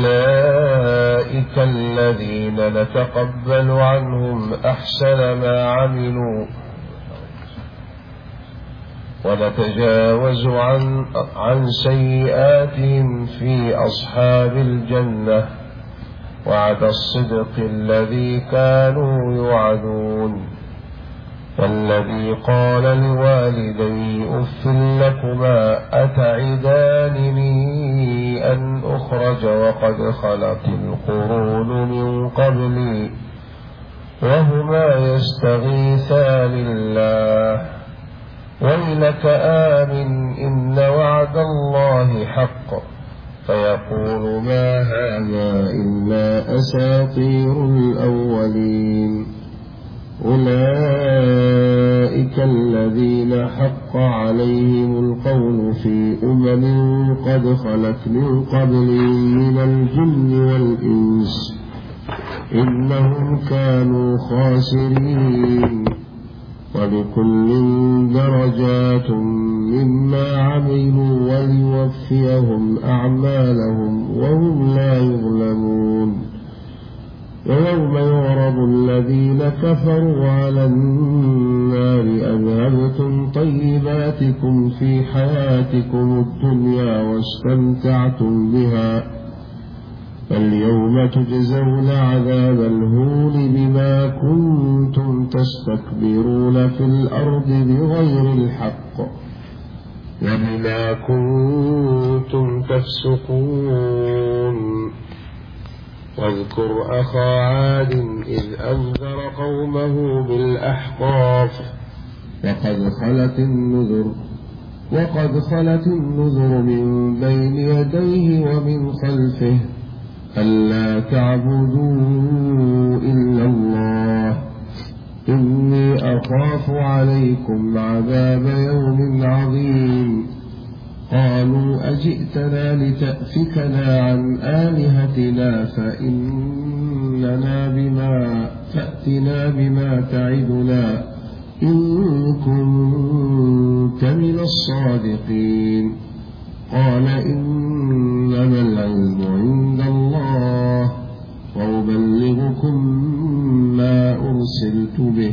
أولئك الذين نتقبل عنهم أحسن ما عملوا ونتجاوز عن سيئاتهم في أصحاب الجنة وعد الصدق الذي كانوا يوعدون. والذي قال لوالديه أف لكما أتعدانني أن أخرج وقد خلت القرون من قبلي وهما يستغيثان الله ويلك آمن إن وعد الله حق فيقول ما هذا إلا أساطير الأولين. أولئك الذين حق عليهم القول في قد خلت من قبلهم من الجن والإنس إنهم كانوا خاسرين. ولكل درجات مما عملوا وليوفيهم أعمالهم وهم لا يظلمون. ويوم يعرض الذين كفروا على النار أذهبتم طيباتكم في حياتكم الدنيا واستمتعتم بها فاليوم تجزون عذاب الهون بما كنتم تستكبرون في الأرض بغير الحق وبما كنتم تفسقون. واذكر أخا عاد إذ أنذر قومه بالأحقاف وقد خلت النذر من بين يديه ومن خلفه ألا تعبدوا إلا الله إني أخاف عليكم عذاب يوم عظيم. قالوا أجئتنا لتأفكنا عن آلهتنا فأتنا بما تعدنا إن كنت من الصادقين. قال إنما العلم عند الله وأبلغكم ما أرسلت به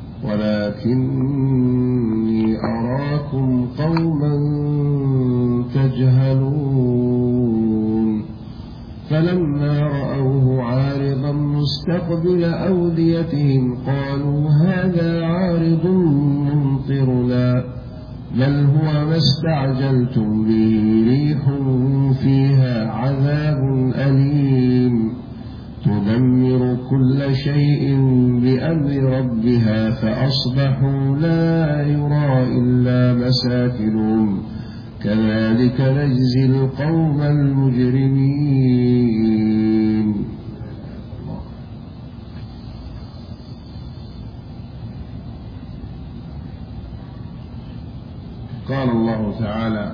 ولكني أراكم قوما تجهلون. فلما رأوه عارضا مستقبل أوديتهم قالوا هذا عارض ممطرنا بل هو ما استعجلتم به ريح فيها عذاب أليم تدمر كل شيء بأمر ربها فأصبحوا لا يرى إلا مساكنهم كذلك نجزي القوم المجرمين. قال الله تعالى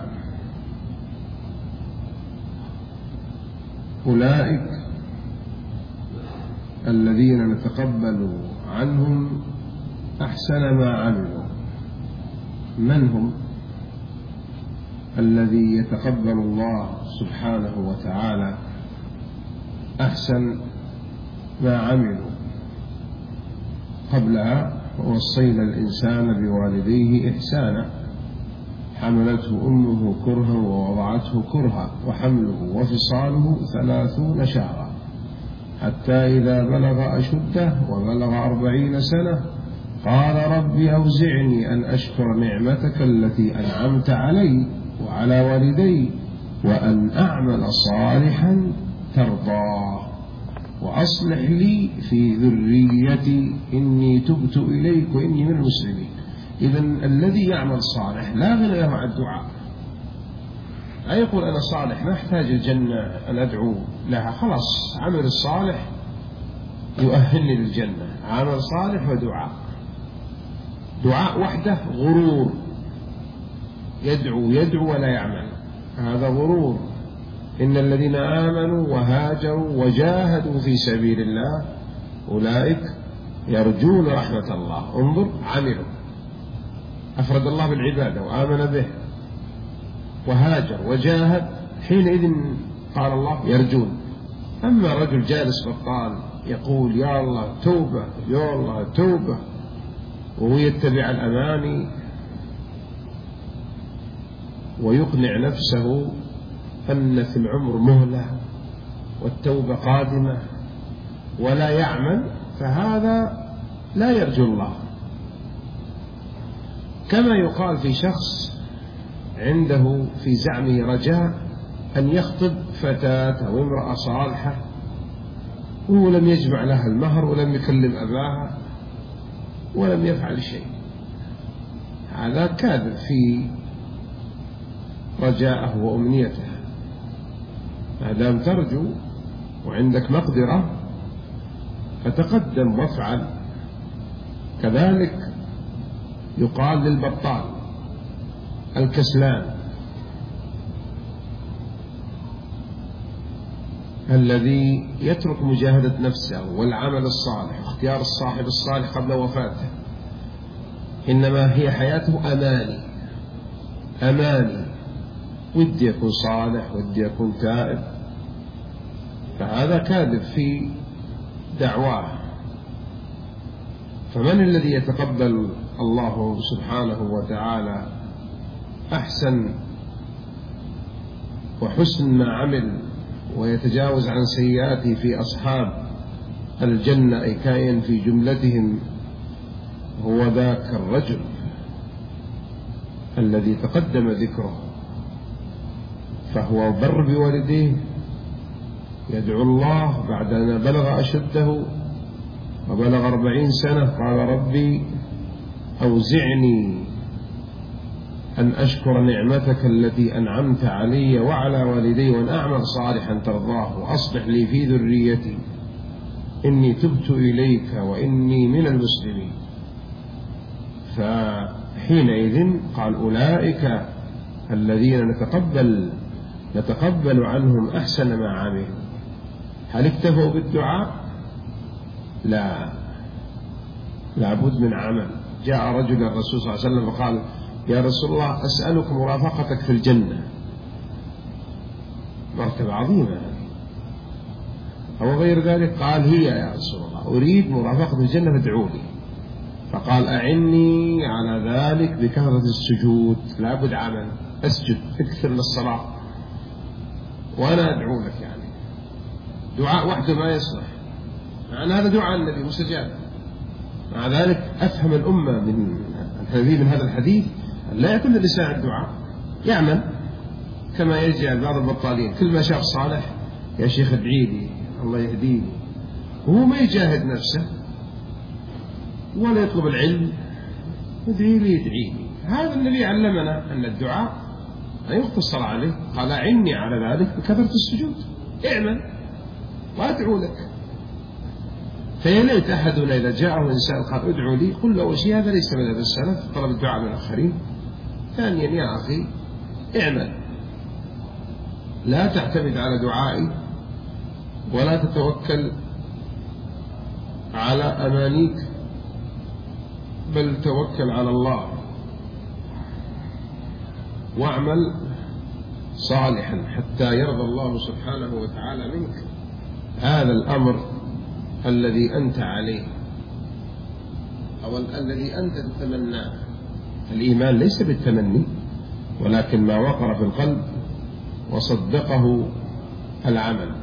أولئك الذين نتقبل عنهم أحسن ما عملوا. من هم الذي يتقبل الله سبحانه وتعالى أحسن ما عملوا؟ قبلها ووصينا الإنسان بوالديه إحسانا حملته أمه كرها ووضعته كرها وحمله وفصاله 30 شهرا حتى إذا بلغ أشده وبلغ 40 سنة قال رب أوزعني أن أشكر نعمتك التي أنعمت علي وعلى والدي وأن أعمل صالحا ترضاه وأصلح لي في ذريتي إني تبت إليك وإني من المسلمين. إذن الذي يعمل صالح لا غنى له عن الدعاء. لا يقول أنا صالح ما أحتاج الجنة أن أدعو لها، خلاص عمل الصالح يؤهلني للجنة. عمل صالح ودعاء. دعاء وحده غرور، يدعو ولا يعمل، هذا غرور. إن الذين آمنوا وهاجروا وجاهدوا في سبيل الله أولئك يرجون رحمة الله. انظر عملوا، أفرد الله بالعبادة وآمن به وهاجر وجاهد، حينئذ قال الله يرجون. أما رجل جالس بطال يقول يا الله توبة يا الله توبة، وهو يتبع الأماني ويقنع نفسه أن في العمر مهلة والتوبة قادمة ولا يعمل، فهذا لا يرجو الله. كما يقال في شخص عنده في زعمه رجاء أن يخطب فتاة أو امرأة صالحة وهو لم يجمع لها المهر ولم يكلم أباها ولم يفعل شيء، هذا كاذب في رجاءه وأمنيته. ما دام ترجو وعندك مقدرة فتقدم وافعل. كذلك يقال للبطال الكسلان الذي يترك مجاهدة نفسه والعمل الصالح واختيار الصاحب الصالح قبل وفاته، إنما هي حياته أماني، ودي يكون صالح ودي يكون تائب، فهذا كاذب في دعواه. فمن الذي يتقبل الله سبحانه وتعالى أحسن وحسن ما عمل ويتجاوز عن سيئاته في أصحاب الجنة أي كائن في جملتهم، هو ذاك الرجل الذي تقدم ذكره، فهو بر بوالديه، يدعو الله بعد أن بلغ أشده وبلغ 40 سنة، قال ربي أوزعني أن أشكر نعمتك التي أنعمت علي وعلى والدي وأن أعمل صالحا ترضاه وأصلح لي في ذريتي إني تبت إليك وإني من المسلمين. فحينئذ قال أولئك الذين نتقبل عنهم أحسن ما عملوا. هل اكتفوا بالدعاء؟ لا، لابد من عمل. جاء رجل الرسول صلى الله عليه وسلم وقال يا رسول الله أسألك مرافقتك في الجنة، مرتبة عظيمة، أو غير ذلك؟ قال هي يا رسول الله أريد مرافقة الجنة فادعوا لي. فقال أعني على ذلك بكثرة السجود، لابد عمل، أسجد اكثر للصلاة وأنا أدعو لك. يعني دعاء وحده ما يصلح، معنى هذا دعاء النبي مستجاب. مع ذلك أفهم الأمة من هذا الحديث لا يعتمد الإنسان على الدعاء، يعمل كما يجعل بعض البطالين كل ما شاف صالح يا شيخ ادعي لي الله يهديني، وهو ما يجاهد نفسه ولا يطلب العلم، ادعي لي. هذا النبي علمنا أن الدعاء لا يقتصر عليه، قال أعني على ذلك بكثرة السجود، اعمل وأدعو لك. فيليت أحدنا إذا جاءه إنسان قال ادعو لي، قل له أول شيء هذا ليس من هذا السلف طلب الدعاء من الآخرين. ثانيا يا أخي اعمل، لا تعتمد على دعائي ولا تتوكل على أمانيك، بل توكل على الله واعمل صالحا حتى يرضى الله سبحانه وتعالى منك هذا الأمر الذي أنت عليه أو الذي أنت تتمناه. الإيمان ليس بالتمني ولكن ما وقر في القلب وصدقه العمل.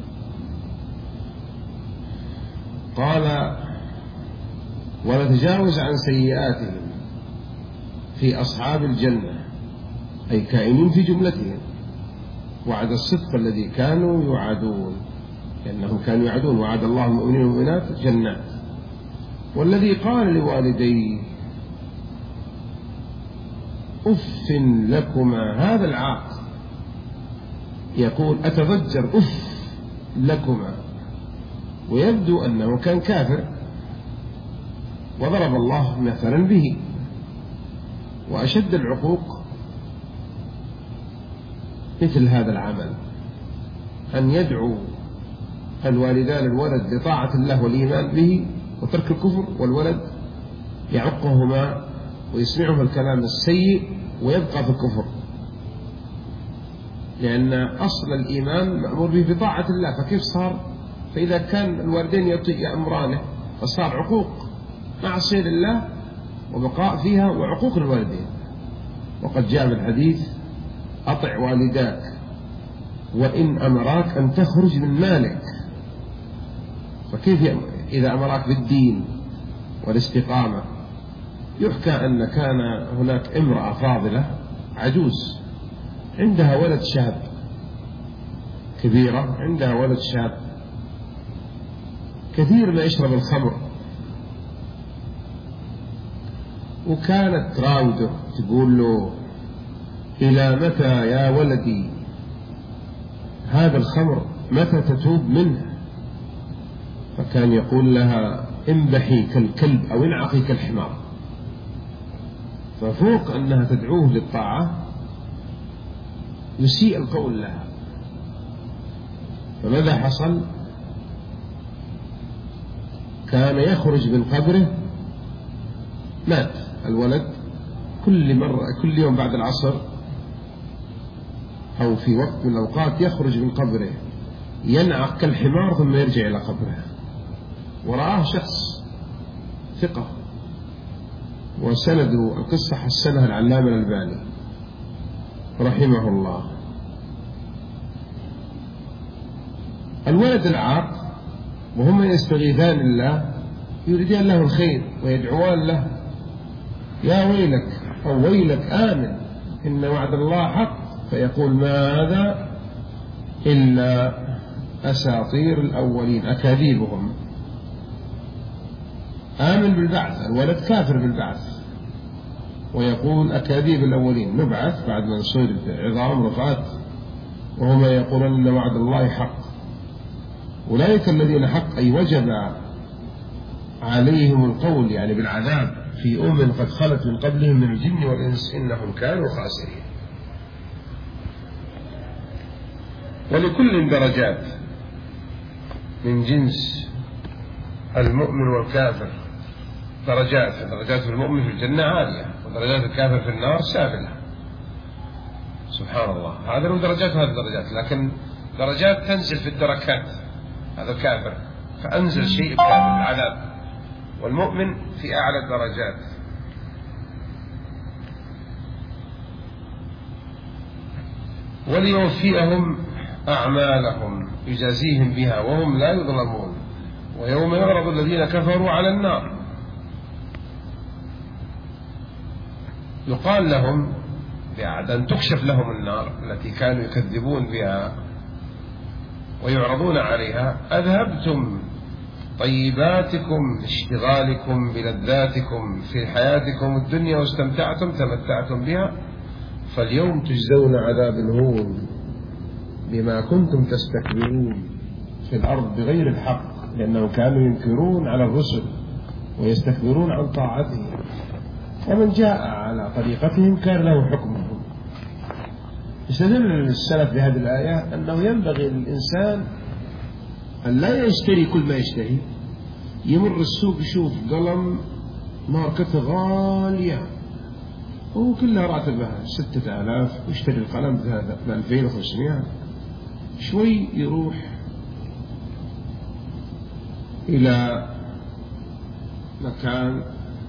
قال ونتجاوز عن سيئاتهم في أصحاب الجنة أي كائنين في جملتهم، وعد الصدق الذي كانوا يوعدون، لأنهم كانوا يوعدون وعد الله المؤمنين والمؤمنات جنات. والذي قال لوالديه أف لكما، هذا العاق يقول أتضجر أف لكما، ويبدو أنه كان كافر وضرب الله مثلا به. وأشد العقوق مثل هذا العمل، أن يدعو الوالدان الولد لطاعة الله والإيمان به وترك الكفر، والولد يعقهما ويسمعه الكلام السيء ويبقى في الكفر. لأن أصل الإيمان مأمور به بطاعة الله، فكيف صار؟ فإذا كان الوالدين يأمرانه فصار عقوق، معصية لله وبقاء فيها وعقوق الوالدين. وقد جاء في الحديث: أطع والداك وإن أمراك أن تخرج من مالك. فكيف إذا أمراك بالدين والاستقامة؟ يحكى أن كان هناك امرأة فاضلة عجوز عندها ولد شاب، كبيرة عندها ولد شاب كثير ما يشرب الخمر، وكانت تراوده تقول له: إلى متى يا ولدي هذا الخمر؟ متى تتوب منه؟ فكان يقول لها: انبحي كالكلب أو انعقي كالحمار. ففوق أنها تدعوه للطاعة يسيء القول لها. فماذا حصل؟ كان يخرج من قبره، مات الولد، كل يوم بعد العصر أو في وقت من الأوقات يخرج من قبره ينعق كالحمار ثم يرجع إلى قبره. ورآه شخص ثقة، وسند القصة حسنها العلامة الألباني رحمه الله. الولد العاق وهم يستغيثان الله يريدان له الخير ويدعوان له: يا ويلك أو ويلك آمن إن وعد الله حق. فيقول: ماذا إلا أساطير الأولين، أكاذيبهم. آمن بالبعث، الولد كافر بالبعث، ويقول: أكاذيب الأولين، نبعث بعد ما نصير عظام رفات، وهما يقولون إن وعد الله حق. أولئك الذين حق أي وجب عليهم القول يعني بالعذاب في قد خلت من قبلهم من الجن والإنس إنهم كانوا خاسرين. ولكل درجات من جنس المؤمن والكافر، درجات المؤمن في الجنة عالية، ودرجات الكافر في النار سافلة. سبحان الله، هذا له درجات وهذه درجات، لكن درجات تنزل في الدركات. هذا الكافر فأنزل شيء الكافر العذاب، والمؤمن في أعلى الدرجات. وليوفيهم أعمالهم يجازيهم بها وهم لا يظلمون، ويوم يعرض الذين كفروا على النار يقال لهم بعد أن تكشف لهم النار التي كانوا يكذبون بها ويعرضون عليها: أذهبتم طيباتكم اشتغالكم بلذاتكم في حياتكم الدنيا واستمتعتم تمتعتم بها، فاليوم تجزون عذاب الهون بما كنتم تستكبرون في الأرض بغير الحق، لأنهم كانوا ينكرون على الرسل ويستكبرون عن طاعتهم، ومن جاء على طريقتهم كان له حكمهم. استدل السلف بهذه الآية أنه ينبغي للإنسان أن لا يشتري كل ما يشتهي. يمر السوق يشوف قلم ماركته غالية وكلها راتبها 6000 ويشتري القلم ب 2500، شوي يروح إلى مكان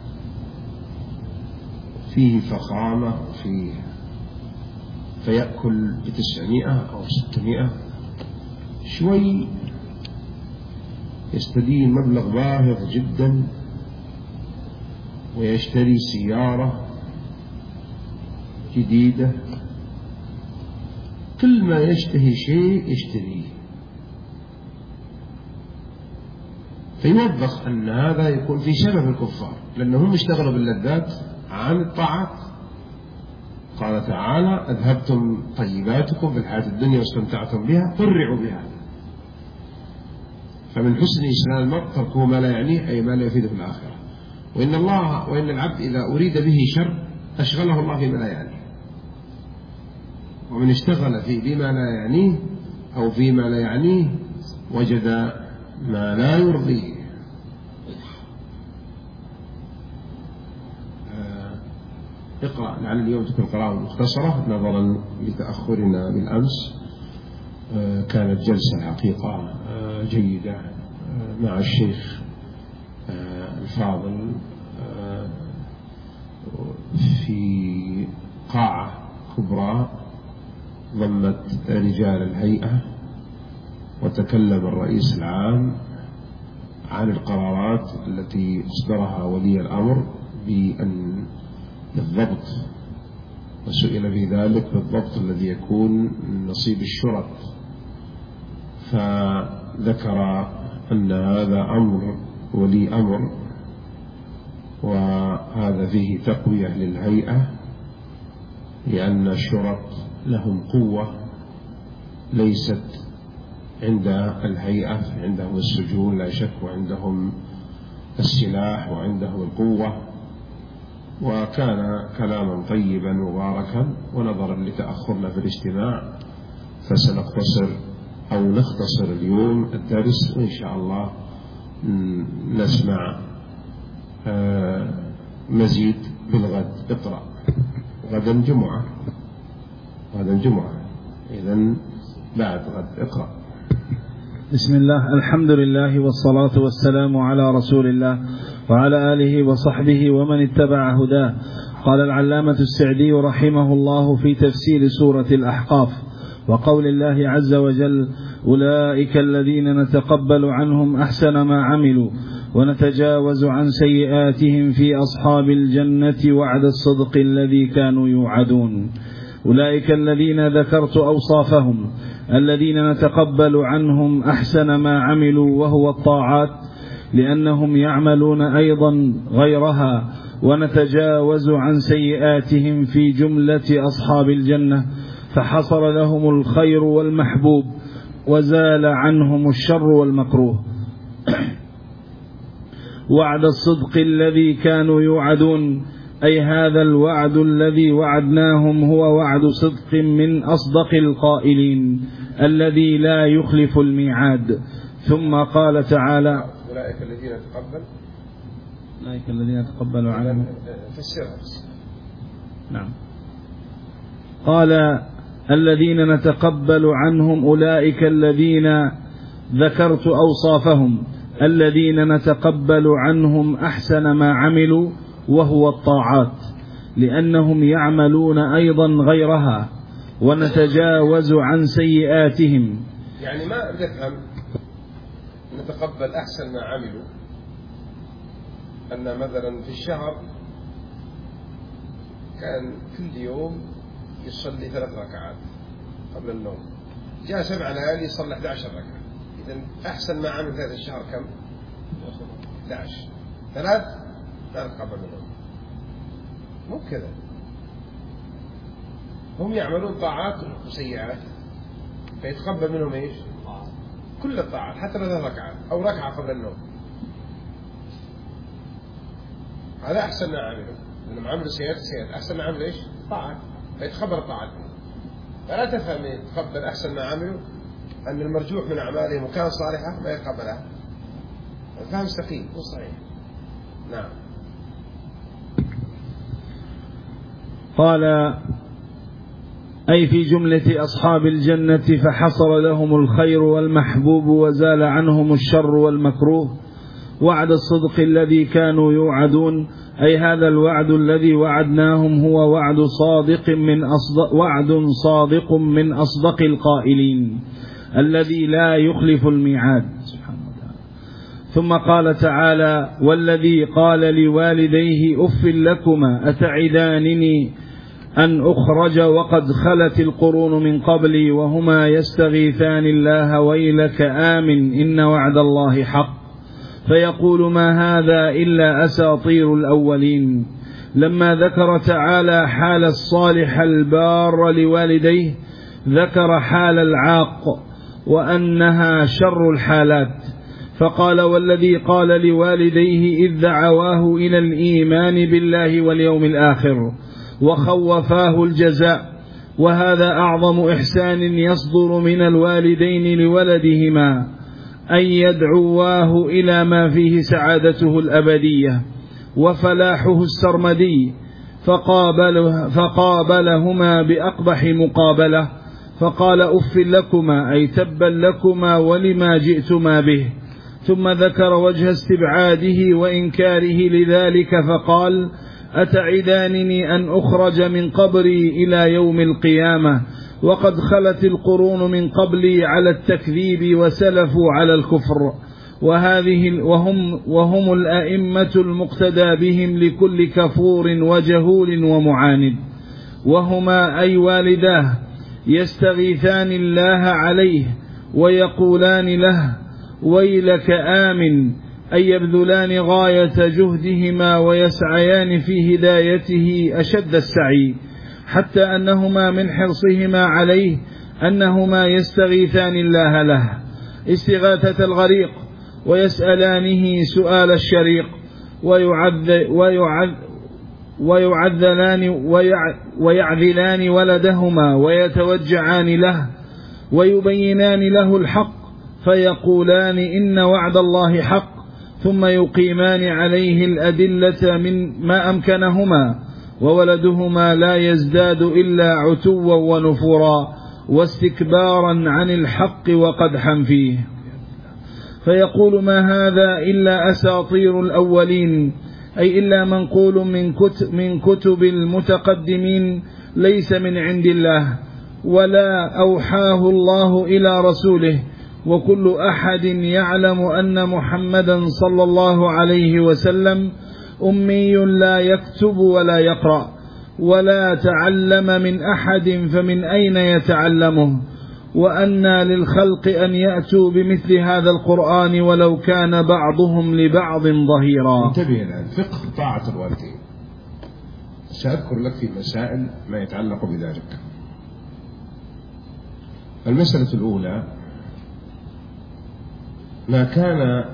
فيه فخامة فيأكل ب900 أو 600، شوي يستدين مبلغ باهظ جدا ويشتري سيارة جديدة. كل ما يشتهي شيء يشتريه، فيوضح أن هذا يكون في شبه الكفار، لأنهم اشتغلوا باللذات عن الطاعات. قال تعالى: أذهبتم طيباتكم في الحياة الدنيا واستمتعتم بها قرعوا بها. فمن حسن إسلام المرء تركه ما لا يعنيه، أي ما لا يفيده في الآخرة. وإن العبد إذا أريد به شر أشغله الله فيما لا يعنيه، ومن اشتغل بما لا يعنيه أو فيما لا يعنيه وجد ما لا يرضيه. اقرأ، لعل اليوم تكون قراءة مختصرة نظرا لتأخرنا بالأمس. كانت جلسة الحقيقة جيدة مع الشيخ الفاضل في قاعة كبرى ضمت رجال الهيئة، وتكلم الرئيس العام عن القرارات التي أصدرها ولي الأمر بالضبط، وسئل في ذلك بالضبط الذي يكون من نصيب الشرط، فذكر أن هذا أمر ولي أمر، وهذا فيه تقوية للهيئة، لأن الشرط لهم قوة ليست عند الهيئة، عندهم السجون لا شك، وعندهم السلاح، وعندهم القوة. وكان كلاما طيبا مباركا، ونظرا لتأخرنا في الاجتماع فسنختصر أو نختصر اليوم الدرس، وإن شاء الله نسمع مزيد بالغد. اقرأ، غدا جمعة، غدا جمعة، إذن بعد غد اقرأ. بسم الله، الحمد لله والصلاة والسلام على رسول الله وعلى آله وصحبه ومن اتبع هداه. قال العلامة السعدي رحمه الله في تفسير سورة الأحقاف وقول الله عز وجل: أولئك الذين نتقبل عنهم أحسن ما عملوا ونتجاوز عن سيئاتهم في أصحاب الجنة وعد الصدق الذي كانوا يوعدون. أولئك الذين ذكرت أوصافهم الذين نتقبل عنهم أحسن ما عملوا وهو الطاعات، لأنهم يعملون أيضا غيرها، ونتجاوز عن سيئاتهم في جملة أصحاب الجنة، فحصل لهم الخير والمحبوب وزال عنهم الشر والمكروه. وعد الصدق الذي كانوا يوعدون، أي هذا الوعد الذي وعدناهم هو وعد صدق من أصدق القائلين الذي لا يخلف الميعاد. ثم قال تعالى: أولئك الذين تقبل عنهم. فسرها. نعم. قال: الذين نتقبل عنهم أولئك الذين ذكرت أوصافهم الذين نتقبل عنهم أحسن ما عملوا وهو الطاعات، لأنهم يعملون أيضا غيرها، ونتجاوز عن سيئاتهم. يعني ما نفهم نتقبل أحسن ما عملوا، أن مثلا في الشهر كان كل يوم يصلي 3 ركعات قبل النوم، جاء 7 ليالي يصلي 11 ركعة، إذن أحسن ما عمل في هذا الشهر كم؟ 11. 3 لا نتقبل منهم، مو كذا، هم يعملون طاعات وسيئات فيتقبل منهم ايش؟ كل الطاعات، حتى 3 ركعات أو ركعة قبل النوم، هذا أحسن ما عملوا، لأنهم عملوا سيئات. أحسن ما عملوا ايش؟ طاعات، فيتقبل الطاعات. فلا تفهم يتقبل أحسن ما عملوا أن المرجوح من أعمالهم وكان صالحة ما يتقبلها، الفهم سقيم مو صحيح. نعم. قال: أي في جملة أصحاب الجنة، فحصل لهم الخير والمحبوب وزال عنهم الشر والمكروه. وعد الصدق الذي كانوا يوعدون، أي هذا الوعد الذي وعدناهم هو وعد صادق من أصدق القائلين الذي لا يخلف الميعاد. ثم قال تعالى: والذي قال لوالديه أف لكما أتعدانني أن أخرج وقد خلت القرون من قبلي وهما يستغيثان الله ويلك آمن إن وعد الله حق، فيقول ما هذا إلا أساطير الأولين. لما ذكر تعالى حال الصالح البار لوالديه ذكر حال العاق وأنها شر الحالات، فقال: والذي قال لوالديه إذ دعواه إلى الإيمان بالله واليوم الآخر وخوفاه الجزاء، وهذا أعظم إحسان يصدر من الوالدين لولدهما، أن يدعواه إلى ما فيه سعادته الأبدية وفلاحه السرمدي. فقابلهما بأقبح مقابلة، فقال: أف لكما، أي تبا لكما ولما جئتما به. ثم ذكر وجه استبعاده وإنكاره لذلك فقال: أتعدانني أن أخرج من قبري إلى يوم القيامة وقد خلت القرون من قبلي على التكذيب وسلفوا على الكفر، وهم الأئمة المقتدى بهم لكل كفور وجهول ومعاند، وهما أي والداه يستغيثان الله عليه ويقولان له: ويلك آمن، أي يبذلان غاية جهدهما ويسعيان في هدايته أشد السعي، حتى أنهما من حرصهما عليه أنهما يستغيثان الله له استغاثة الغريق، ويسألانه سؤال الشريق، ويعذلان ولدهما ويتوجعان له ويبينان له الحق، فيقولان: إن وعد الله حق، ثم يقيمان عليه الأدلة من ما أمكنهما، وولدهما لا يزداد إلا عتوا ونفورا واستكبارا عن الحق وقدحا فيه، فيقول: ما هذا إلا أساطير الأولين، أي إلا منقول من كتب المتقدمين ليس من عند الله ولا أوحاه الله إلى رسوله، وكل أحد يعلم أن محمدا صلى الله عليه وسلم أمي لا يكتب ولا يقرأ ولا تعلم من أحد، فمن أين يتعلمه؟ وأنى للخلق أن يأتوا بمثل هذا القرآن ولو كان بعضهم لبعض ظهيرا. انتبه الآن، فقه طاعة الوالدين. سأذكر لك في مسائل ما يتعلق بذلك. المسألة الأولى: ما كان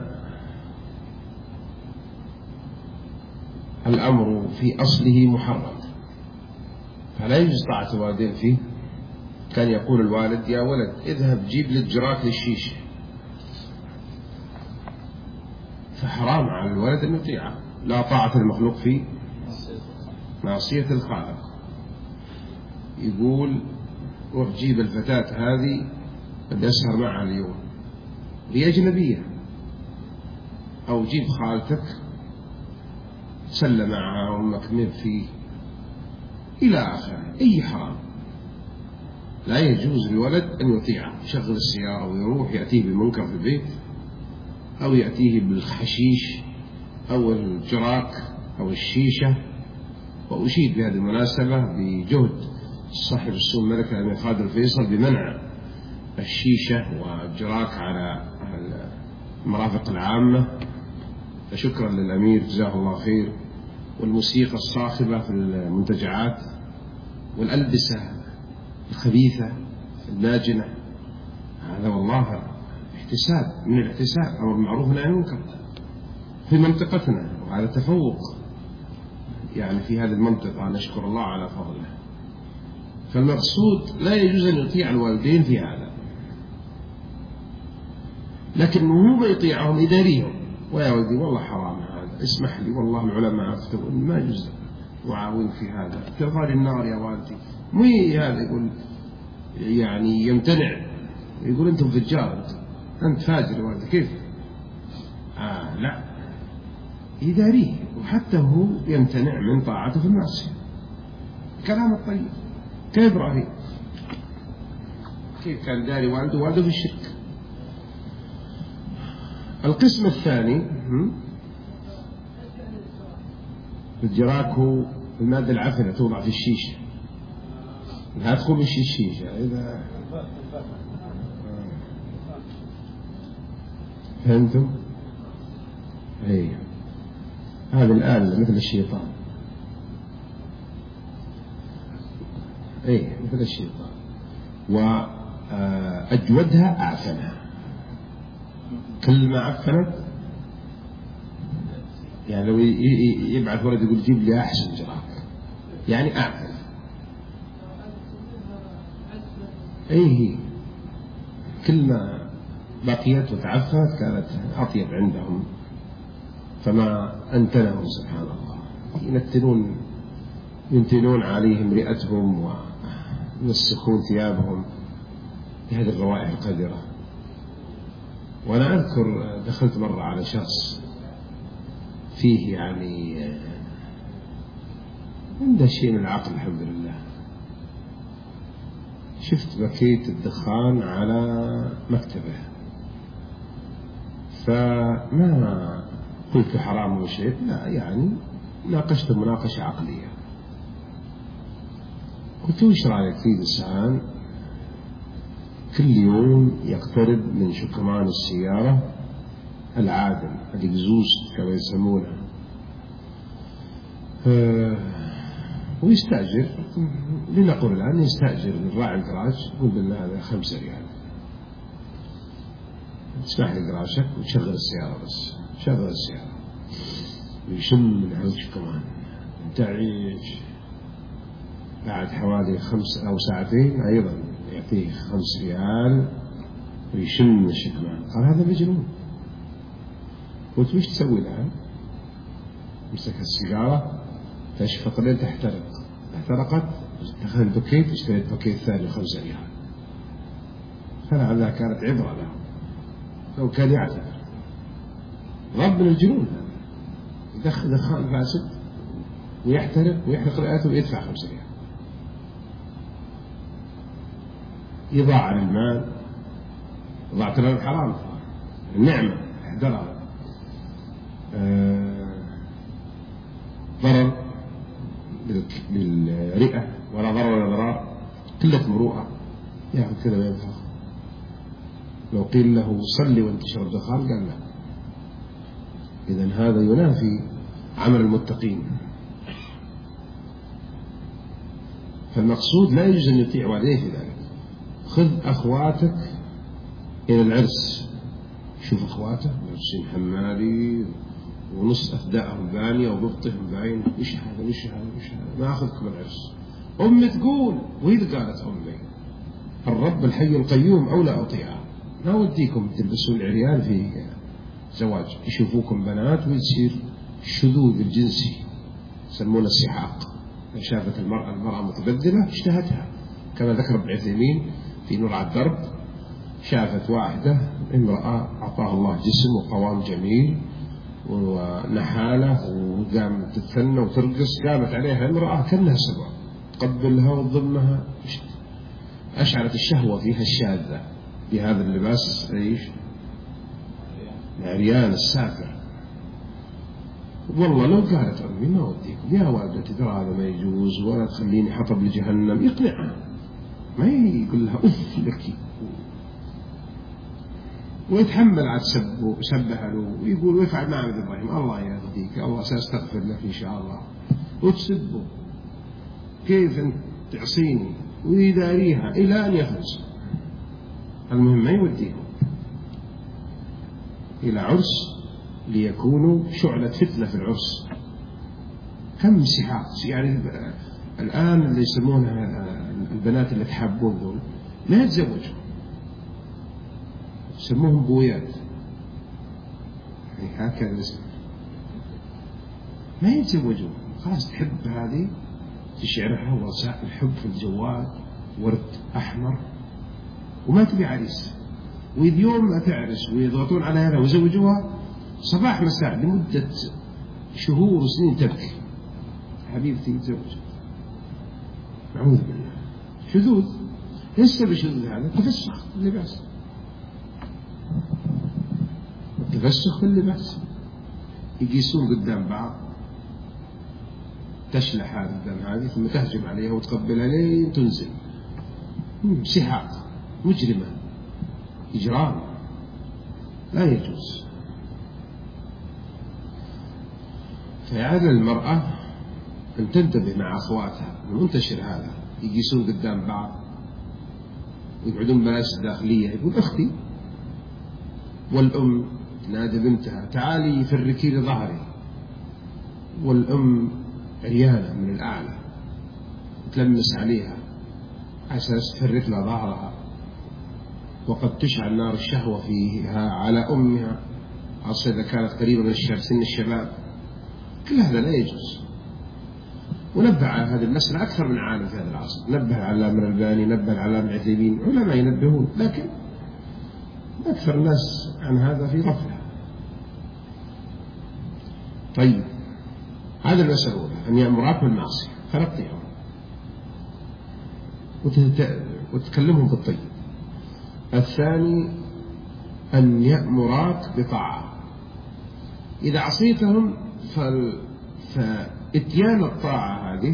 الأمر في أصله محرم فلا يجوز طاعة الوالدين فيه. كان يقول الوالد: يا ولد اذهب جيب لي الجراك للشيشة، فحرام على الولد أن يطيعه. لا طاعة المخلوق في معصية الخالق. يقول: روح جيب الفتاة هذه بدي أسهر معها اليوم، هي أجنبية، أو جيب خالتك سلم معها أمك مب فيه، إلى آخره. أي حرام. لا يجوز للولد أن يطيعه، يشغل السيارة ويروح يأتيه بالمنكر في البيت، أو يأتيه بالحشيش أو الجراك أو الشيشة. وأشيد بهذه المناسبة بجهد صاحب السمو الملك الأمير خالد الفيصل بمنع الشيشة والجراك على المرافق العامة، فشكرا للأمير جزاه الله خير. والموسيقى الصاخبة في المنتجعات، والألبسة الخبيثة الناجنة، هذا والله احتساب من الاحتساب، أمر معروف لا ينكر في منطقتنا، وهذا تفوق يعني في هذه المنطقة، نشكر الله على فضله. فالمقصود لا يجوز أن يطيع الوالدين في هذا، لكن مو ما يطيعهم يداريهم: ويا ولدي والله حرام هذا، اسمح لي والله العلماء افتوا ما يجوز وعاون في هذا، ترضى النار يا والدي. مو هذا يقول يعني يمتنع، يقول أنتم فجار، أنت فاجر يا والدي كيف؟ لا، يداريه، وحتى هو يمتنع من طاعته في المعصية. كلام الطيب كإبراهيم كيف كان داري والده في الشرك. القسم الثاني: الجراك هو المادة العفنة توضع في الشيشة، لا تدخل الشيشة إذا فهمتم؟ أي هذا الآن مثل الشيطان، أي مثل الشيطان، وأجودها أعفنها. كل ما عفنت يعني لو يبعث ولد يقول جيب لي أحسن جراك، يعني أعفن. أيه كل ما بقيت وتعفنت كانت أطيب عندهم، فما أنتنهم سبحان الله. ينتنون ينتنون عليهم رئتهم ويوسخون ثيابهم بهذه الروائح القذرة. وأنا أذكر دخلت مرة على شخص فيه يعني عنده شيء من العقل الحمد لله، شفت بكيت الدخان على مكتبه، فما قلت حرام أو شيء، لا يعني ناقشت مناقشة عقلية. قلت وش رأيك في إنسان كل يوم يقترب من شكمان السيارة العادم الإكزوست كما يسمونه ويستأجر، لنقول الآن يستأجر من راعي الجراج، يقول بالله هذا 5 ريال، تسمح لي جراجك وتشغل السيارة، بس شغل السيارة ويشم من عوش كمان تعيش. بعد حوالي 5 أو ساعتين أيضا يعطيه 5 ريال ويشم الشكمان. قال هذا مجنون. قلت وش تسوي الآن؟ مسك السيارة تشفط لين تحترق، احترقت دخل البكيت، اشتريت بكيت ثاني 5 ريال. فلعلها كانت عبرة له لو كان يعتبر. رب من الجنون هذا، يدخل دخان فاسد ويحترق ويحرق رئته ويدفع 5 ريال. يضاع المال، ضاعت له الحرام، النعمة احذرها، ضرر بالرئة ولا ضرر ولا ضرار، قلة مروءة، ياخذ كذا وينفخ. لو قيل له صلي وانت تشرب دخان قال لا. إذن هذا ينافي عمل المتقين. فالمقصود لا يجوز أن يطيع والديه في ذلك. خذ أخواتك إلى العرس، شوف أخواته لابسين حمالي ونص أفدائهم بانية وببطهم باين، وش هذا وش هذا وش هذا، ما أخذكم العرس. أمي تقول، وإذا قالت أمي الرب الحي القيوم أولى أطيعه، ما وديكم تلبسون العريان في زواج، يشوفوكم بنات ويصير الشذوذ الجنسي يسمونه السحاق. شافت المرأة متبذلة اشتهتها، كما ذكر ابن عثيمين في نور على الدرب، شافت واحدة امرأة أعطاها الله جسم وقوام جميل ونحالة وقامت تتثنى وترقص، قامت عليها امرأة كأنها سبع تقبلها وتضمها، أشعرت الشهوة فيها الشاذة بهذا اللباس ايش العريان السافر. والله لو قالت أمي ما وديكم يا والدتي ترى هذا ما يجوز ولا تخليني حطب لجهنم، يقنعها، ما يقول لها أف لك ويتحمل على سبها له ويقول ويفعل مع إبراهيم الله يهديك الله سأستغفر لك إن شاء الله، وتسبه كيف أنت تعصيني ويداريها إلى أن يخرج. المهم ما يوديهم إلى عرس ليكونوا شعلة فتنة في العرس. كم سحاق يعني الآن اللي يسمونها البنات اللي تحبون ذول لا يتزوجوا، يسموهم بويات، يعني هكذا ما يتزوجون، خلاص تحب هذه تشعرها وسائل الحب في الجوال ورد أحمر وما تبي عريس، وإذ يوم ما تعرس ويضغطون على هذا ويزوجوها صباح مساء لمدة شهور وسنين تبكي حبيبتي تزوج. نعوذ بالله. شذوذ. يسبب الشذوذ هذا تفسخ اللباس، التفسخ باللباس، يقيسون قدام بعض، تشلح هذه قدام هذه ثم تهجم عليها وتقبلها لين تنزل. سحاق مجرمة، إجرام لا يجوز. فعلى المرأة أن تنتبه مع أخواتها، المنتشر هذا يقيسون قدام بعض ويقعدون بلاش الداخلية، يقول أختي، والأم تنادي بنتها تعالي فركي لي ظهري، والأم عريانة من الأعلى تلمس عليها أساس تفرك لها ظهرها، وقد تشعل نار الشهوة فيها على أمها خاصة إذا كانت قريبة من سن الشباب. كل هذا لا يجوز. ونبه على هذه المسألة أكثر من عالم في هذا العصر، نبه العلامة الألباني، نبه العلامة العثيمين، علماء ينبهون، لكن أكثر الناس عن هذا في غفلة. طيب، هذا المسألة الأولى، أن يأمرك بالمعصية فلا تطيعهم وتكلمهم بالطيب. الثاني أن يأمرك بطاعة، إذا عصيتهم فإتيان الطاعة هذه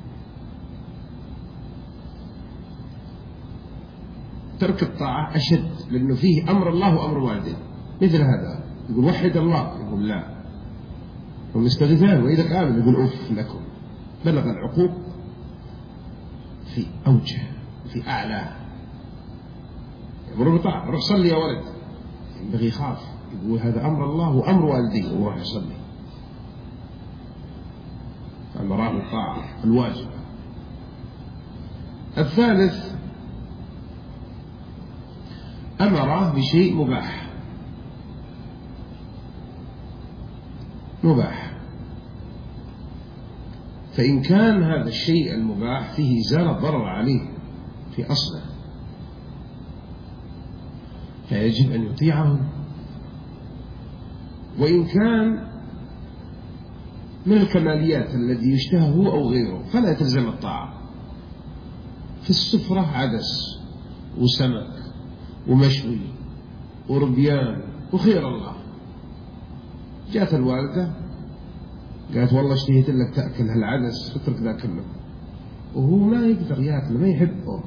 ترك الطاعة أشد، لأنه فيه أمر الله وأمر والدين. مثل هذا يقول وحد الله، يقول لا، هم يستغيثان وإذا قابل يقول أوف لكم. بلغ العقوق في أوجه في أعلى. يأمر بالطاعة، روح صلي يا ولد، ينبغي يخاف، يقول هذا أمر الله وأمر والديه وروح يصلي. أمره بالطاعة الواجبة. الثالث أمره بشيء مباح، فإن كان هذا الشيء المباح فيه إزالة الضرر عليه في أصله فيجب أن يطيعه، وإن كان من الكماليات الذي يشتهى هو أو غيره فلا تلزم الطاعة. في السفرة عدس وسمك ومشوي وربيان وخير الله، جاءت الوالدة قالت والله اشتهيت لك تأكل هالعدس فترك ذا كله، وهو ما يقدر يأكل، ما يحبه،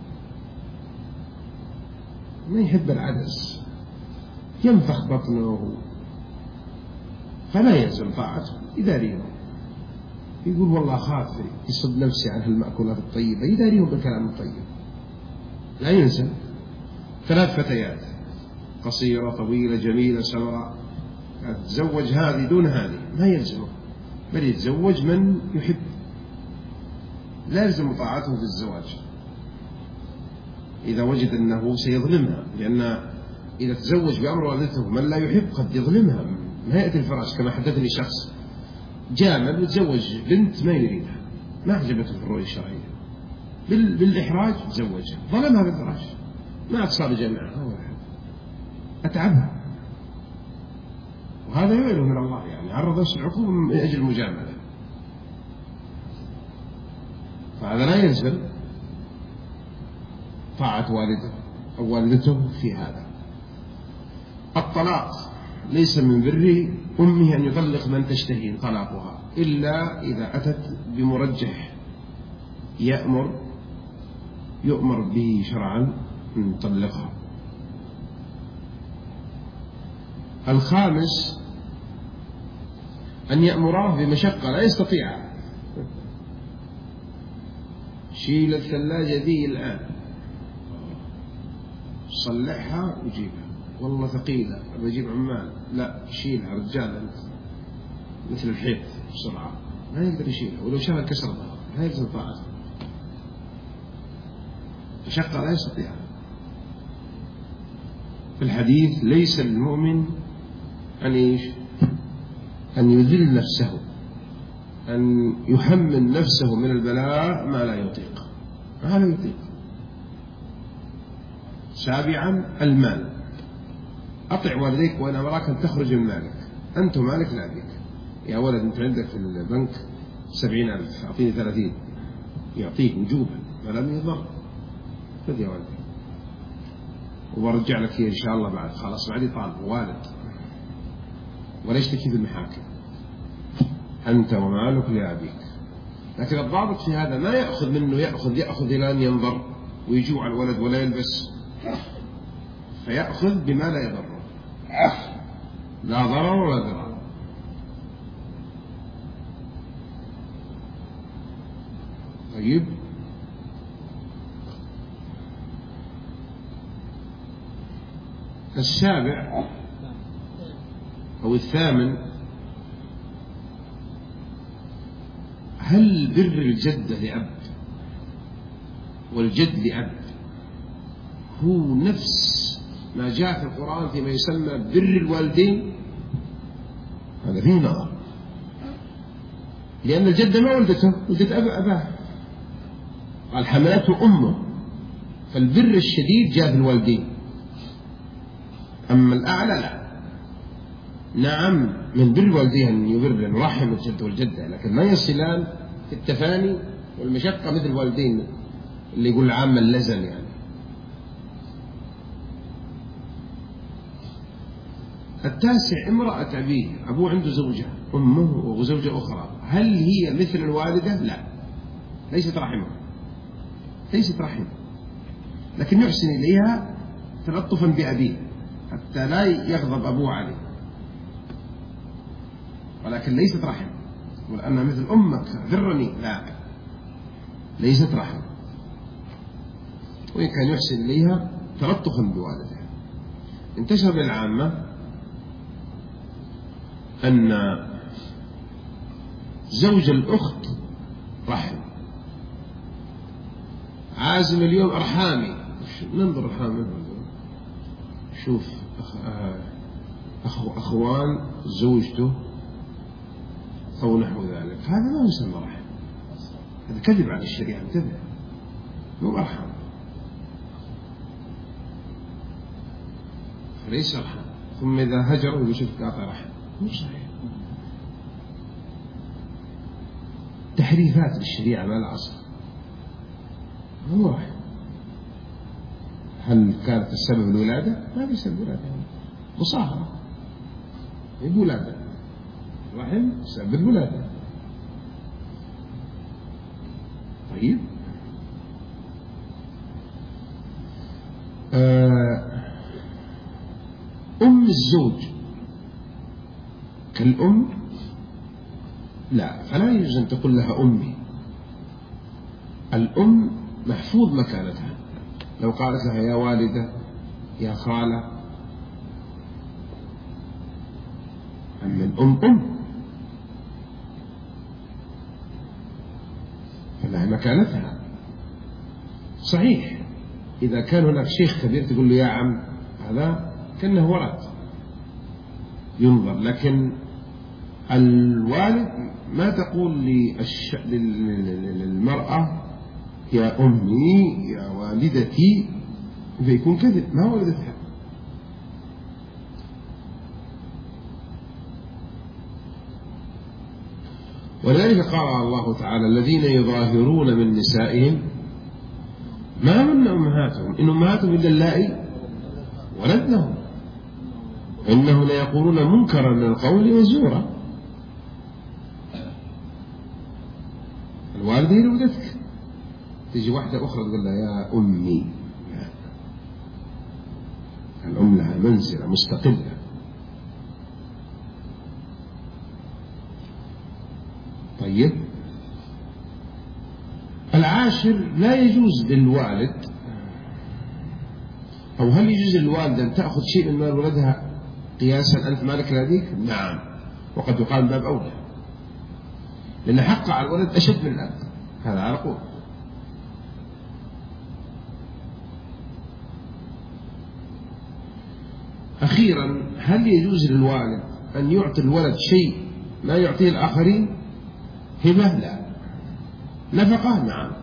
ما يحب العدس، ينفخ بطنه، فلا يلزم طاعته. يداريهم، يقول والله خاف يصد نفسي عن هالمأكولات الطيبة، يداريهم بالكلام الطيب، لا يلزم. 3 فتيات قصيرة طويلة جميلة سمراء، تتزوج هذه دون هذه، ما يلزمه، بل يتزوج من يحب، لا يلزم طاعته في الزواج إذا وجد أنه سيظلمها، لأن إذا تزوج بأمر والدته من لا يحب قد يظلمها. ما يأتي الفراش، كما حدثني شخص جامل وتزوج بنت ما يريدها، ما عجبته في الرؤية الشرعية، بالإحراج تزوجها، ظلمها بالفراش، ما أتصاب جامعها، أتعبها، وهذا يويله من الله، يعني عرض نفسه العقوبة من أجل المجاملة، فهذا لا يلزم طاعة والده أو والدته في هذا. الطلاق ليس من بر أمه أن يطلق من تشتهي طلاقها إلا إذا أتت بمرجح يؤمر به شرعا أن يطلقها. الخامس أن يأمره بمشقة لا يستطيع، شيل الثلاجة ذي الآن، صلحها وجيبها، والله ثقيلة بجيب عمال، لا شيلها رجال أنت، مثل الحيط بسرعة، ما يقدر يشيلها، ولو شاف الكسر ظهر لا يلزم طاعته، مشقة لا يستطيع. في الحديث ليس المؤمن أن يذل نفسه، أن يحمل نفسه من البلاء ما لا يطيق، ما لا يطيق. 7 المال، أطع والديك وأنا أمرك أن تخرج من مالك، أنت مالك لا بك. يا ولد أنت عندك في البنك 70,000 أعطيني 30، يعطيك وجوبا ما لم يضر، خذ يا ولدي وبرجع لك إن شاء الله بعد، خلاص بعد طالب والد، ولا يشتكي في المحاكم، أنت ومالك لأبيك. لكن الضابط في هذا ما يأخذ منه يأخذ إلى أن ينظر ويجوع الولد ولا يلبس، فيأخذ بما لا يضره، لا ضرر ولا ضرر. طيب، السابع أو الثامن، هل بر الجدة لأب والجد لأب هو نفس ما جاء في القرآن فيما يسمى بر الوالدين؟ هذا فيه نظر. لأن الجدة ما ولدته، ولدت أباه، قال حملته أمه، فالبر الشديد جاء في الوالدين، أما الأعلى لا. نعم من بر الوالدين أن يبر رحم الجد والجدة، لكن ما يصلان في التفاني والمشقة مثل الوالدين اللي يقول عام اللزن يعني. التاسع امرأة أبيه، أبوه عنده زوجة، أمه وزوجة أخرى، هل هي مثل الوالدة؟ لا، ليست رحمه، ليست رحمه، لكن يحسن إليها تلطفا بأبيه حتى لا يغضب أبوه عليه، ولكن ليست رحمه. وأنا مثل أمك ذرني، لا، ليست رحمه، وإن كان يحسن إليها تلطفا بوالدها. انتشر بالعامة أن زوج الأخت رحم، عازم اليوم أرحامي، ننظر أرحامي، شوف أخوان زوجته أو نحو ذلك، هذا ما يسمى رحم، هذا كذب على الشريعة، انتبه، مو أرحام، ليس أرحام. ثم إذا هجروا يشوف قاطع رحم، مش صحيح. تحريفات للشريعة ما العصر، هو رحم. هل كانت السبب الولادة؟ ما في سبب الولادة، مصاهرة، يبقى ولادة، رحم سبب الولادة. طيب أم الزوج كالأم؟ لا، فلا يجوز أن تقول لها أمي. الأم محفوظ مكانتها، لو قالت لها يا والدة يا خالة، أما الأم أم فلها مكانتها. صحيح إذا كان هناك شيخ كبير تقول له يا عم، هذا كأنه ولد ينظر، لكن الوالد ما تقول للمرأة يا أمي يا والدتي، فيكون كذب، ما ولدتها. ولذلك قال الله تعالى الذين يظاهرون من نسائهم ما هن أمهاتهم إن أمهاتهم إلا اللائي ولدنهم إنهم ليقولون منكرا من القول وزورا. الوالدة هي ولدتك، تجي واحدة أخرى تقول لها يا أمي، الأم لها منزلة مستقلة. طيب العاشر لا يجوز للوالد، أو هل يجوز للوالدة أن تأخذ شيء من مال ولدها قياسا أنت مالك لديك؟ نعم، وقد يقال باب أولى، لأن حق على الولد أشد من الأب، هذا على قول. أخيرا هل يجوز للوالد أن يعطي الولد شيء ما يعطيه الآخرين؟ هبة؟ لا. نفقة؟ نعم.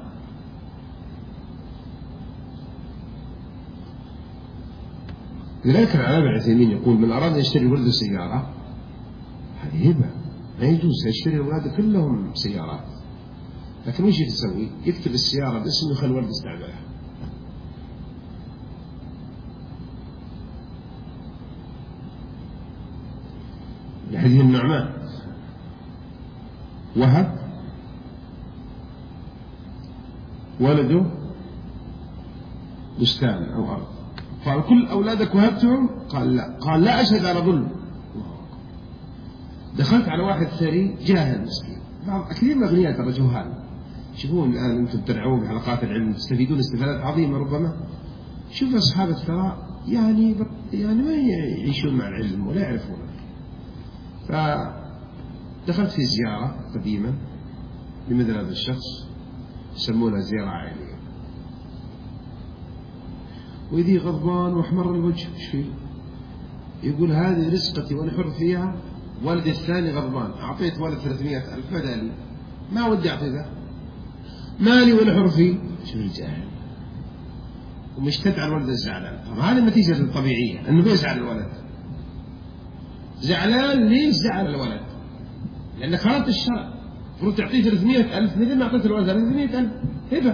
لذلك العلامة ابن عثيمين يقول من أراد أن يشتري ولده سيارة هذه هبة، ما يجوز يشتري الولد كلهم سيارات، لكن وش يسوي؟ يكتب السيارة باسمه يخلي الولد يستعملها. لحديث النعمان وهب ولده بستان أو أرض، قال كل أولادك وهبتهم؟ قال لا. قال لا أشهد على ظلم. دخلت على واحد ثري جاهل مسكين، بعض كثير من أغنياء ترى جهال، شوفون الآن أنتم تدعون بحلقات العلم تستفيدون استفادات عظيمة ربما. شوف أصحاب الثراء يعني ما يعيشون مع العلم ولا يعرفونه. فدخلت في زيارة قديمة لمثل هذا الشخص يسمونها زيارة عائلية، ويذي غضبان واحمر الوجه، ايش فيه؟ يقول هذه رزقتي وانا حر فيها، والدي الثاني غضبان، اعطيت والد 300,000 بدالي، ما ودي أعطي ذا، مالي ولا حرفي. شوف الجاهل ومشتد على الولد الزعلان. طب هذه النتيجة الطبيعية أنه بيزعل الولد. زعلان ليش زعل الولد؟ لأن خالط الشرع، المفروض تعطيه 300,000، مثل ما أعطيت الولد 300,000 هبة،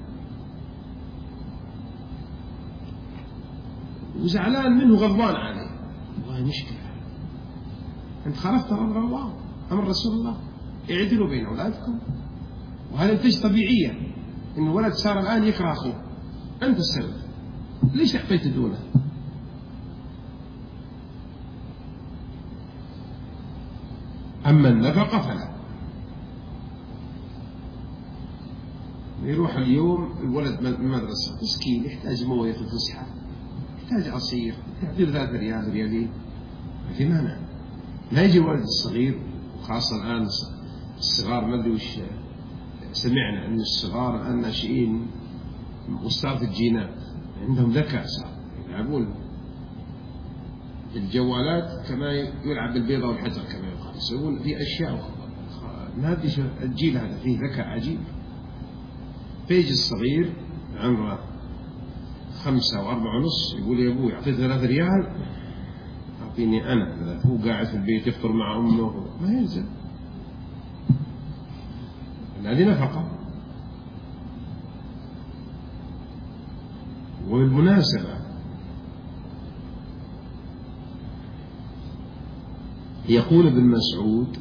وزعلان منه غضبان عليه. والله مشكلة، أنت خالفت أمر الله، أمر رسول الله، اعدلوا بين أولادكم. وهذا نتيجة طبيعية، إن الولد صار الآن يكره أخوه، أنت السبب، ليش أعطيت دونه؟ أما النفقة فلا. يروح اليوم الولد من المدرسة مسكين، يحتاج موية في الفسحة، يحتاج عصير، يعطيه 3 ريال ريالين، ما في مانع. لا يجي الولد الصغير، وخاصة الآن الصغار، ما أدري وش سمعنا أن الصغار الآن ناشئين وصار في الجينات عندهم ذكاء، صار يلعبون بالجوالات كما يلعب بالبيضة والحجر كما يقال، يسوون في أشياء ما أدري شو الجيل هذا فيه ذكاء عجيب. فيجي الصغير عمره 5 أو 4 ونص يقول يا أبوي أعطيت 3 ريال، أعطيني أنا. هو قاعد في البيت يفطر مع أمه، ما يلزم، هذه نفقة. وبالمناسبة يقول ابن مسعود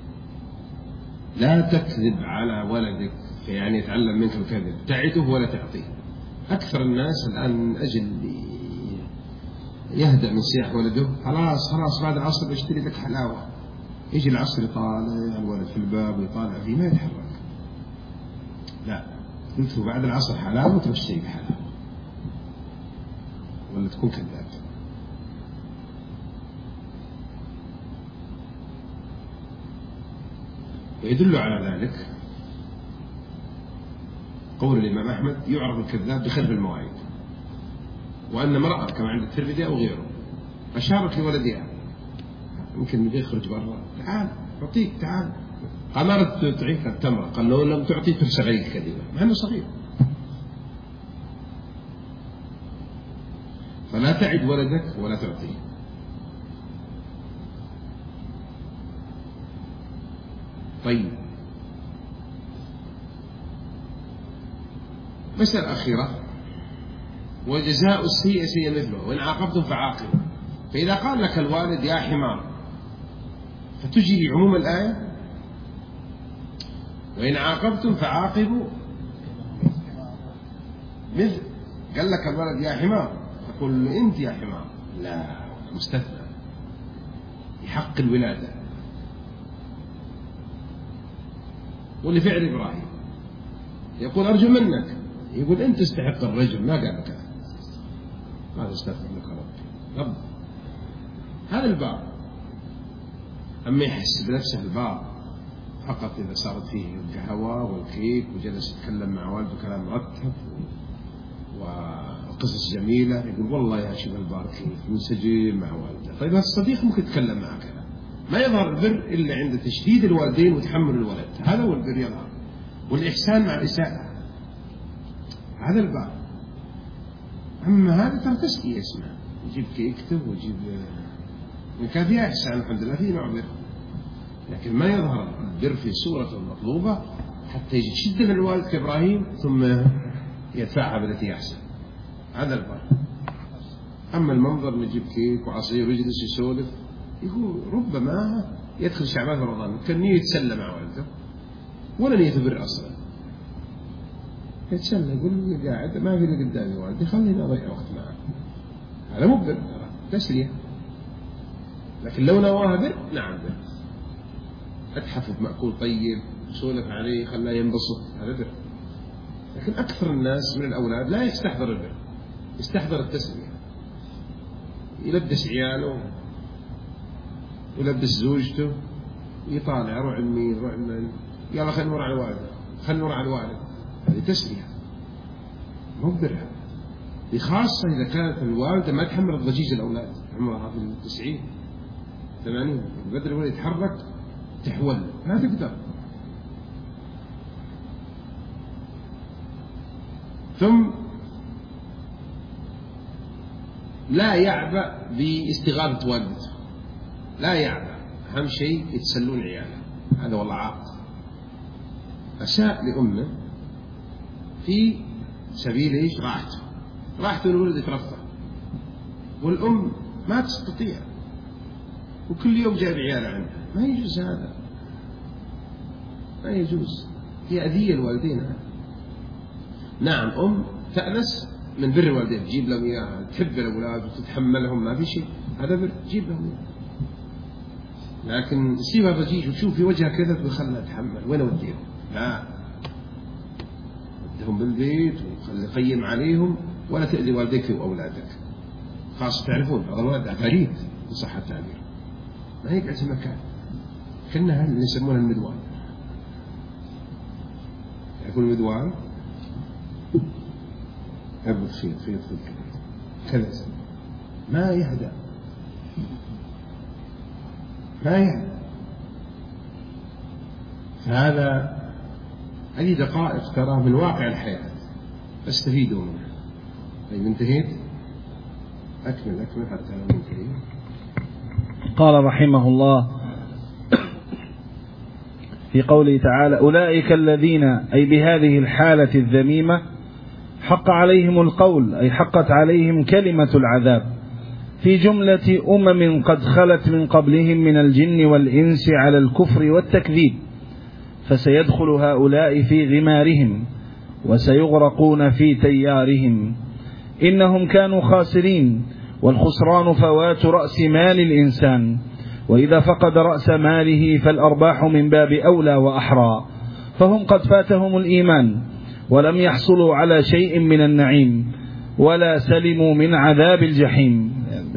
لا تكذب على ولدك، يعني يتعلم منك الكذب، تعده ولا تعطيه. أكثر الناس الآن من أجل يهدأ من سياح ولده، خلاص بعد العصر بشتري لك حلاوة، يجي العصر يطالع الولد في الباب ويطالع فيه ما يتحرك. لا، قلت له بعد العصر حلاوة وتمشي بحلاوة، ولا تكون كذاب. ويدل على ذلك قول الإمام أحمد يعرف الكذاب بخلف المواعيد، وأن امرأة كما عند الترمذي أو غيره أشارت لولدها، يمكن يخرج برا، تعال أعطيك، تعال، قال ما ردت تعطيك التمرة، قال لو لم تعطي ترسغي كذبة، مع أنه صغير. فلا تعد ولدك ولا تعطيه. طيب، مسألة أخيرة، وجزاء السيئة سيئة مثله، وإن عاقبتم فعاقبوا. فإذا قال لك الوالد يا حمار، فتجي عموم الآية، وإن عاقبتم فعاقبوا مثل. قال لك الولد يا حمار، تقول له أنت يا حمار، لا، مستثنى بحق الولادة. ولفعل إبراهيم يقول أرجو منك، يقول أنت تستحق الرجل، ما قال لك هذا استغفر لك رب. هذا الباب. أما يحس بنفسه الباب فقط إذا صارت فيه القهوة والكيك وجلس يتكلم مع والده كلام مرتب وقصص جميلة، يقول والله يا شيخ البار كيف منسجم مع والده. طيب الصديق ممكن يتكلم معه كلام. ما يظهر البر إلا عند تشديد الوالدين وتحمل الولد، هذا هو البر يظهر، والإحسان مع الإساءة، هذا الباب. أما هذا ترى تسقية اسمه، يجيب يكتب ويجيب، من كان فيها إحسان الحمد لله، فيه نوع بر، لكن ما يظهر البر في صورة المطلوبة حتى يجي شدة من الوالد كإبراهيم ثم يدفعها بالتي أحسن، هذا البر. أما المنظر نجيب كيك وعصير ويجلس يسولف، يقول ربما يدخل شعبان في رمضان كان نية يتسلى مع والده ولا نية بر أصلا، يتسلى يقول لي قاعد ما في اللي قدامي والدي، خليني أضيع وقت معه، هذا مو بر، تسلية. لكن لو نواها بر، نعم بر، أتحف بمأكول طيب، سولف عليه، خلاه ينبسط، هذا بر. لكن أكثر الناس من الأولاد لا يستحضر البر، يستحضر التسلية، يلبس عياله ويلبس زوجته ويطالع روح المين روح المين، يلا خلينا نمر على الوالد، خلينا نمر على الوالد، هذه تسلية مو بر. بخاصة إذا كانت الوالدة ما تحمل الضجيج الأولاد، عمرها في 90 80 بدل الولد يتحرك تحول، ما تقدر. ثم لا يعبأ باستغاثة والدته، لا يعبأ، أهم شيء يتسلون عياله، هذا والله عاق. أساء لأمه في سبيل إيش؟ راحته الولد يترفه، والأم ما تستطيع وكل يوم جايب عياله عنها، ما يجوز هذا، ما يجوز، هي أذية الوالدين هذا. نعم أم تأنس من بر الوالدين، تجيب لهم إياها، تحب الأولاد وتتحملهم، ما في شيء، هذا بر، تجيب لهم إياها. لكن سيبها ضجيج وتشوف في وجهها كذا تقول خلها تتحمل، وين أوديهم؟ لا، ودهم بالبيت وخلي قيم عليهم، ولا تأذي والديك وأولادك، خاصة تعرفون بعض الأولاد عفاريت إن صح التعبير، ما يقعد في مكان، كأنها اللي يسمونها المدوان. يكون المدوان أبو خيط كذا، ما يهدأ، ما يهدأ. فهذا هذه دقائق ترى من واقع الحياة، استفيدوا منها. طيب انتهيت؟ أكمل حتى لو منتهي. قال رحمه الله في قوله تعالى: أولئك الذين، أي بهذه الحالة الذميمة، حق عليهم القول، أي حقت عليهم كلمة العذاب في جملة قد خلت من قبلهم من الجن والإنس على الكفر والتكذيب، فسيدخل هؤلاء في غمارهم وسيغرقون في تيارهم. إنهم كانوا خاسرين، والخسران فوات رأس مال الإنسان، وإذا فقد رأس ماله فالأرباح من باب أولى وأحرى، فهم قد فاتهم الإيمان ولم يحصلوا على شيء من النعيم، ولا سلموا من عذاب الجحيم.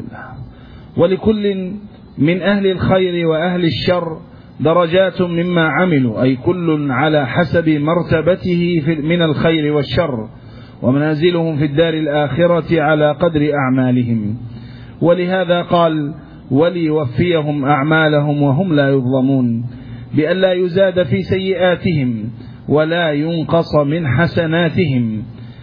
ولكل من أهل الخير وأهل الشر درجات مما عملوا، أي كل على حسب مرتبته من الخير والشر، ومنازلهم في الدار الآخرة على قدر أعمالهم. ولهذا قال: وليوفيهم أعمالهم وهم لا يظلمون، بأن لا يزاد في سيئاتهم ولا ينقص من حسناتهم.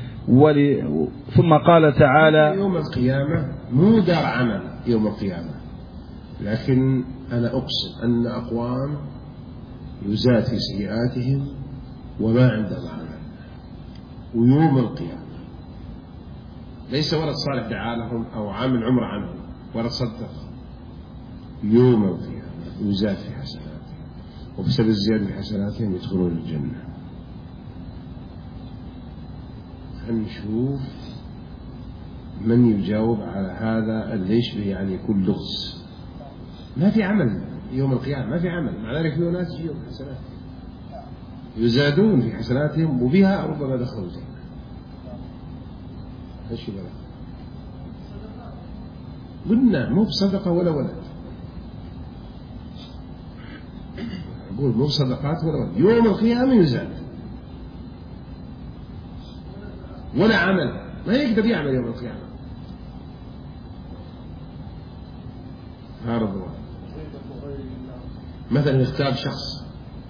ثم قال تعالى: يوم القيامة مو دار عمل يوم القيامة، لكن أنا أقسم أن أقوام يزاد في سيئاتهم وما عندهم عمل. ويوم القيامة ليس ولد صالح دعا لهم أو عامل عمر عنهم ولا صدق، يوم القيامة يزاد في حسناتهم، وبسبب الزيادة في حسناتهم يدخلون الجنة. نشوف من يجاوب على هذا اللي يشبه يعني يكون لغز. ما في عمل يوم القيامة، ما في عمل، مع ذلك في ناس يجيهم حسنات يزادون في حسناتهم وبها ربما دخلوا الجنة. ايش بقى؟ قلنا مو بصدقة ولا ولد، أقول مو بصدقات ولا ولد، يوم القيامة يزاد ولا عمل، ما يقدر يعمل يوم القيامة. هارب مثلا يختار شخص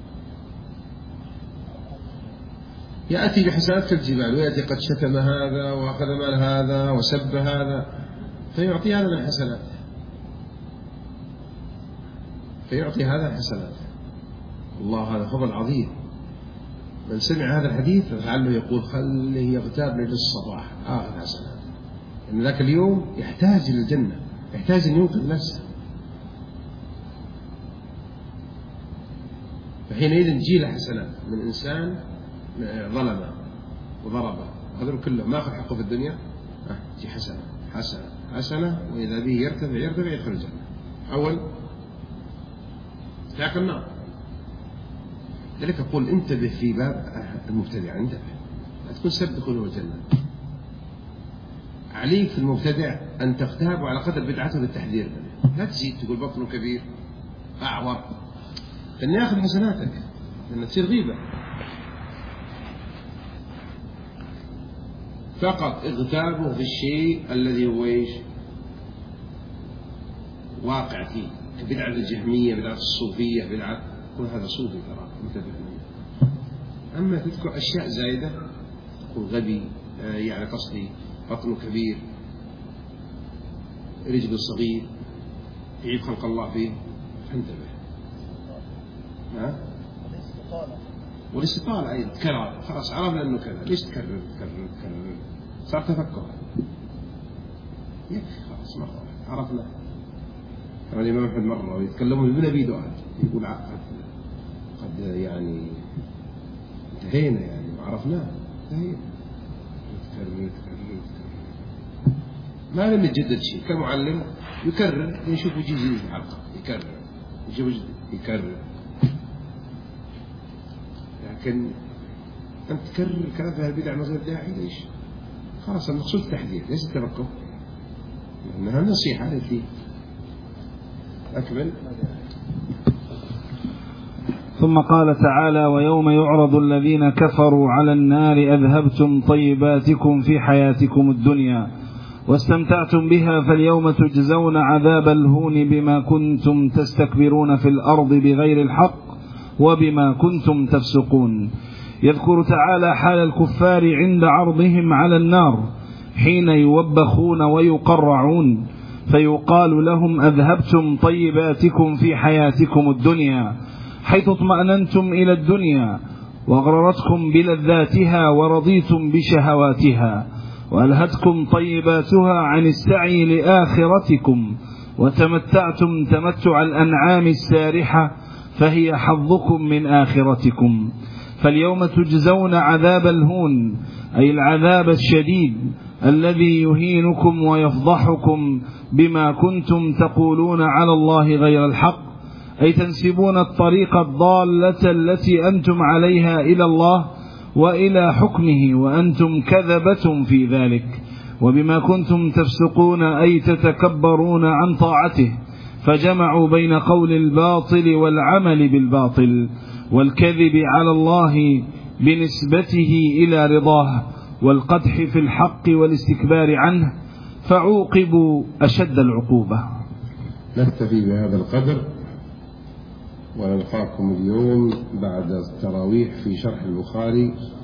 يأتي بحسنات كالجبال، ويأتي قد شتم هذا وأخذ مال هذا وسب هذا، فيعطي هذا من حسناته، فيعطي هذا حسنات. الله هذا فضل عظيم. من سمع هذا الحديث لعله يقول خليه يغتاب للصباح آخذ حسنات، لأن ذاك اليوم يحتاج إلى الجنة، يحتاج أن ينقذ نفسه، فحينئذ تجي له حسنات من إنسان ظلمه وضربه وهذول كلهم ما أخذ حقه في الدنيا، تجي حسنة حسنة حسنة، وإذا به يرتفع يدخل الجنة. أول ذاك النار. لذلك أقول انتبه في باب المبتدع، انتبه لا تكون سبب دخوله الجنة. عليك في المبتدع أن تغتابه على قدر بدعته للتحذير منه، لا تزيد تقول بطنه كبير أعور، لأن يأخذ حسناتك، لأن تصير غيبة. فقط اغتابه في الشيء الذي هو ايش؟ واقع فيه، بدعة الجهمية، بدعة الصوفية، بدعة كل هذا صوفي ترى، انتبه منه. أما تذكر أشياء زايدة تقول غبي يعني قصدي بطنه كبير، رجله صغير، يعيب خلق الله فيه، انتبه. والاستطالة أيضا تكرر، خلاص عرفنا أنه كذا، ليش تكرر صار تفكر، يكفي خلاص مرة عرفنا. كما الإمام أحمد مرة يتكلمون ابن أبي دؤاد يقول قد يعني انتهينا يعني وعرفناه، انتهينا، تكرر ما لم يتجدد شيء. كمعلم يكرر يشوف وجه جديد في الحلقة، يكرر يشوف يكرر، لكن أنت تكرر كلام في البدع من غير داعي، ليش؟ خلاص المقصود التحذير ليس التفقه، لأنها النصيحة التي أكمل. ثم قال تعالى: ويوم يعرض الذين كفروا على النار أذهبتم طيباتكم في حياتكم الدنيا واستمتعتم بها فاليوم تجزون عذاب الهون بما كنتم تستكبرون في الأرض بغير الحق وبما كنتم تفسقون. يذكر تعالى حال الكفار عند عرضهم على النار حين يوبخون ويقرعون، فيقال لهم: أذهبتم طيباتكم في حياتكم الدنيا، حيث اطمأننتم إلى الدنيا وغررتكم بلذاتها ورضيتم بشهواتها، وألهتكم طيباتها عن السعي لآخرتكم، وتمتعتم تمتع الأنعام السارحة، فهي حظكم من آخرتكم. فاليوم تجزون عذاب الهون، أي العذاب الشديد الذي يهينكم ويفضحكم بما كنتم تقولون على الله غير الحق، أي تنسبون الطريق الضالة التي أنتم عليها إلى الله وإلى حكمه وأنتم كذبتم في ذلك، وبما كنتم تفسقون أي تتكبرون عن طاعته، فجمعوا بين قول الباطل والعمل بالباطل والكذب على الله بنسبته إلى رضاه والقدح في الحق والاستكبار عنه، فعوقبوا أشد العقوبة. نكتفي بهذا القدر ونلقاكم اليوم بعد التراويح في شرح البخاري